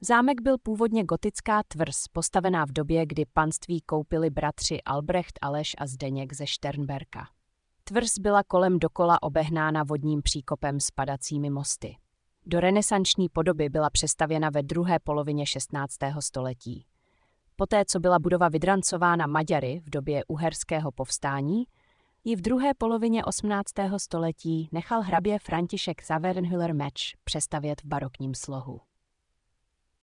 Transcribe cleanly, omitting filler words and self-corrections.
Zámek byl původně gotická tvrz, postavená v době, kdy panství koupili bratři Albrecht Aleš a Zdeněk ze Šternberka. Tvrz byla kolem dokola obehnána vodním příkopem s padacími mosty. Do renesanční podoby byla přestavěna ve druhé polovině 16. století. Poté, co byla budova vydrancována Maďary v době uherského povstání, ji v druhé polovině 18. století nechal hrabě František Zawernhüller-Metsch přestavět v barokním slohu.